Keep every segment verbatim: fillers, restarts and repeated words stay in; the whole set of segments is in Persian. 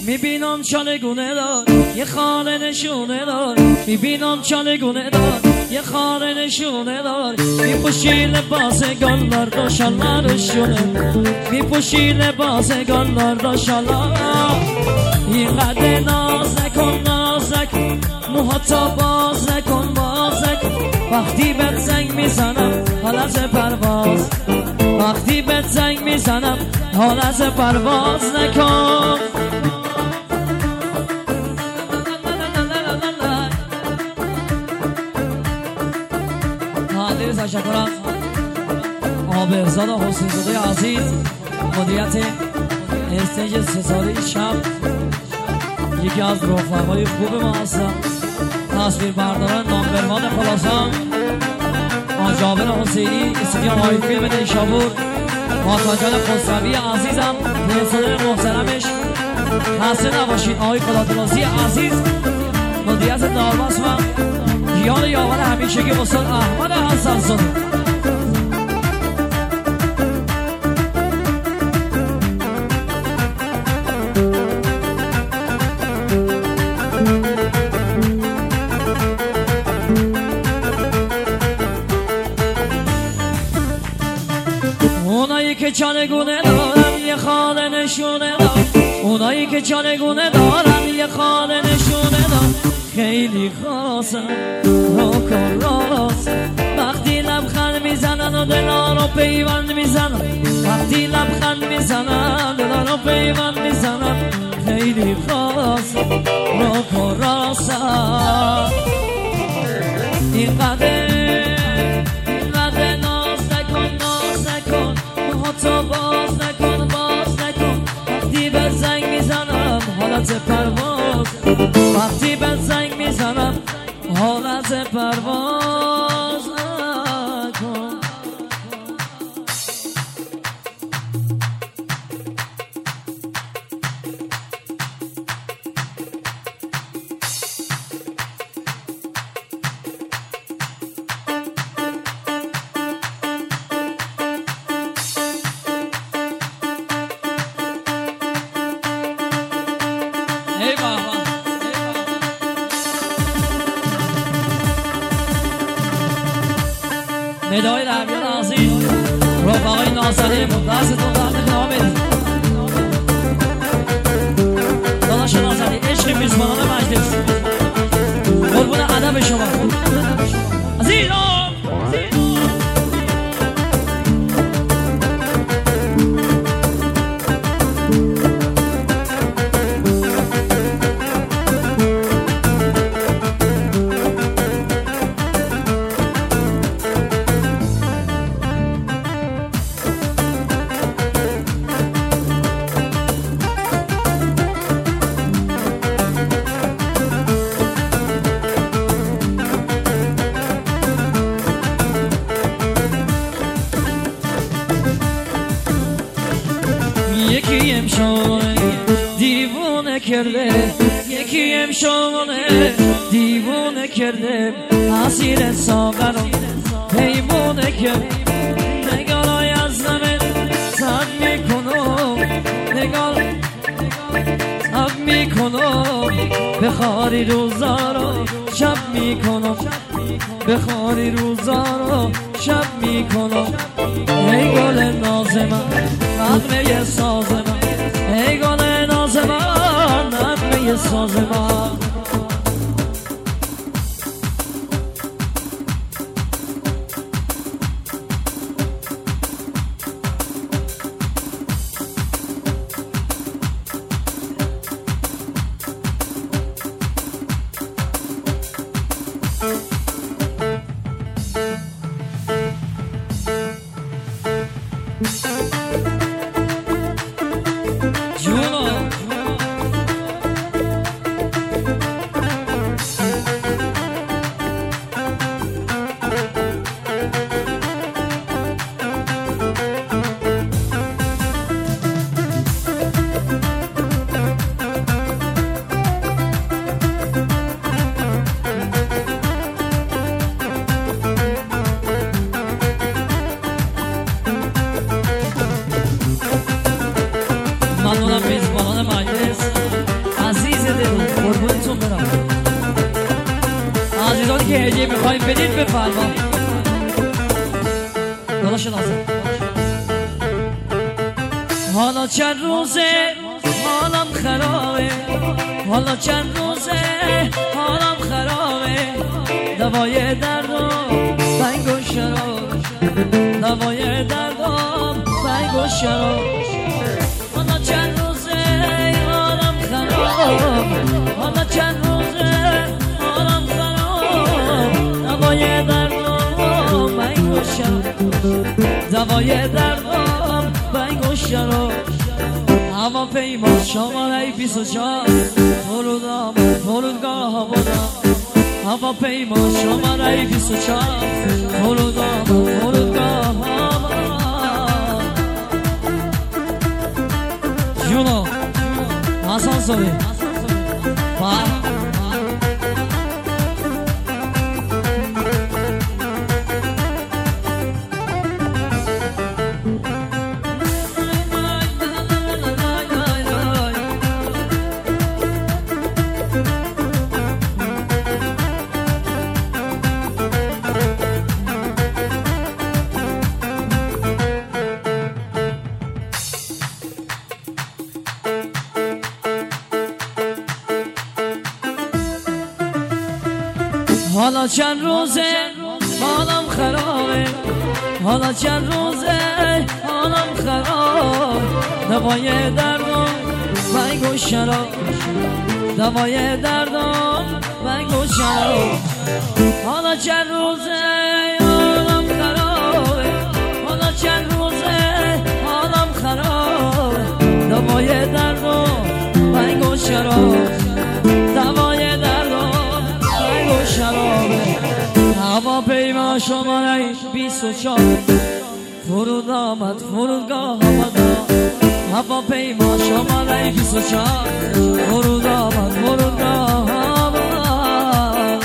میبینم چالگونه دار یه خانه نشونه دار میبینم چالگونه دار یه خانه نشونه دار میپوشی لباس گلدار دو شالارشونه میپوشی لباس گلدار دو شالار اینقدر ناز نکن ناز نکن موهاتو باز نکن باز نکن وقتی بهت زنگ میزنم حالت پرواز وقتی بهت زنگ میزنم حالت پرواز نکن حاضر تشکرم آبرزاد و حسین زاده عزیز مدیریت استیج ستاره شب یکی از رفقای خوب ما هستم تصویر برداران نامبروان خلاصان آجابر حسینی استودیو های فیلم نیشابور ماتاجان خسروی عزیزم پرسنل محترمش خسته نباشید آقای خدادرازی عزیز مدیریت دارباس و گیان یاور همیشگی استاد احمد حسن زاده اونایی که چالگونه دارن یه خانه نشونه دارن اونایی که چالگونه دارن یه خانه نشونه دارن خیلی خاصن راک و راست وقتی لبخند میزنن و دلا رو پیوند میزنن وقتی لبخند میزنن دلا رو پیوند میزنن خیلی خاص راک و راستن اینقدر اینقدر ناز نکن ناز نکن موهاتو باز نکن باز نکن وقتی به زنگ میزنم حالت پرواز وقتی به زنگ میزنم حالت پرواز نکن ای بابا ندای ربیان عزیز رفقای ناصری دستتون درد کامل داداش ناصری عشق میزبانان مجلس قربون ادب شما عزیز یکی امشونه دیوونه کرده یکی امشونه دیوونه کرده اسیر ساغرم پیمونه کرده نگارای از نمه تب میکنم نگار تب میکنم بخاری روزا رو شب میکنم بخاری روزا رو شب میکنم ای گل ناز من نغمه ساز من ای گل ناز من نغمه ساز من ممنونم میزبانان مجلس اگه میخوایم بدید بفرما داداش نازم. حالا چند روزه حالم خرابه، حالا چند روزه حالم خرابه، دوای دردم بنگ و شراب، دوای دردم بنگ و شراب. حالا چند روزه حالم خراب، حالا چند روزه حالم خراب، دوای دردم بنگ و شراب، دوای دردم بنگ و شراب. هوا پیما شماره بیست و چهار فرود آمد فرودگاه آبادان. هوا پیما شماره بیست و چهار فرود آمد فرودگاه آبادان. جونو حسن سوری با حالا چند روزه حالم خرابه، حالا چند روزه حالم خراب، دوای دردم بنگ و شراب، دوای دردم بنگ و شراب. حالا چند روزه حالم خرابه، حالا چند روزه حالم خراب، دوای دردم بنگ و شراب، دوای دردم شرابه. هوا پیما شماره بیست و چهار فرود آمد فرودگاه آبادان. هوا پیما شماره بیست و چهار فرود آمد فرودگاه آبادان.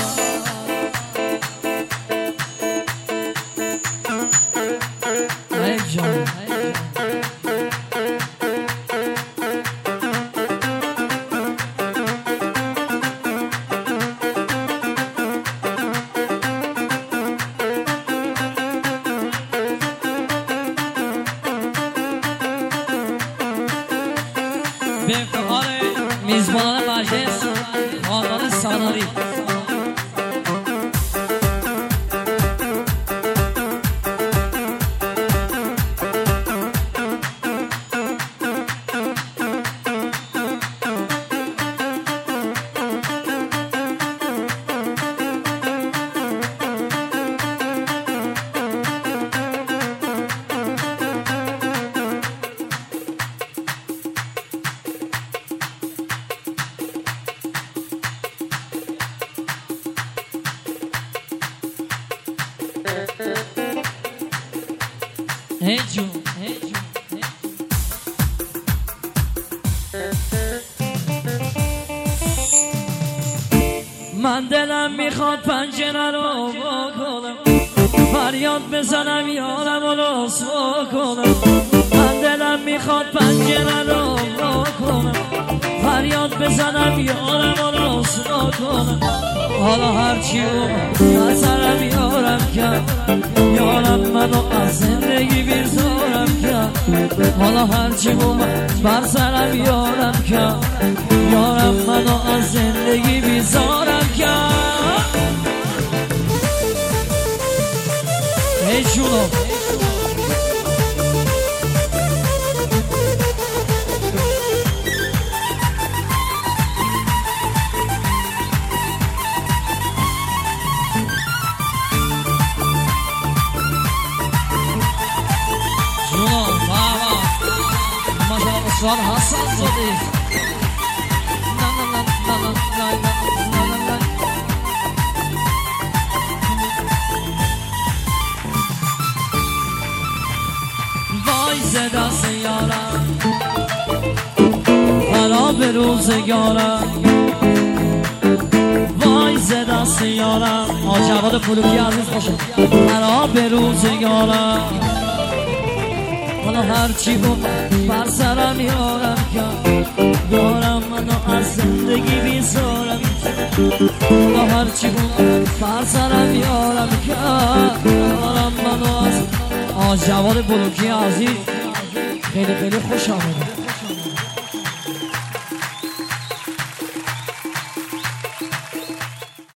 ای جان به افتخار میزبانان مجلس خاندان سالاری Hey June, hey June, hey June. من دلم میخواد پنجره رو بکنم، فریاد بزنم یارم و رسوا کنم. من دلم میخواد پنجره رو بکنم، فریاد بزنم یارم و رسوا کنم. حالا هرچی اومد سرم یارم کرد، یارم منو از زندگی بیزارم کرد. حالا هرچی اومد بر سرم یارم کرد، یارم منو از زندگی بیزارم کرد. ای جونو Son Hasan Zodi. Na na na na na na na na na. Vay zeda seyara, خراب روزگارم. وای زدا سیارم. آ جواد فلوکی عزیز باشه. خراب روزگارم. حالا هرچی بود بر سرم یارم کرد، یارم منو از زندگی بیزارم خدا هرچی بود بر سرم یارم کرد دارم منو از آج جواد بلوکی عزیز خیلی خیلی خوش آمده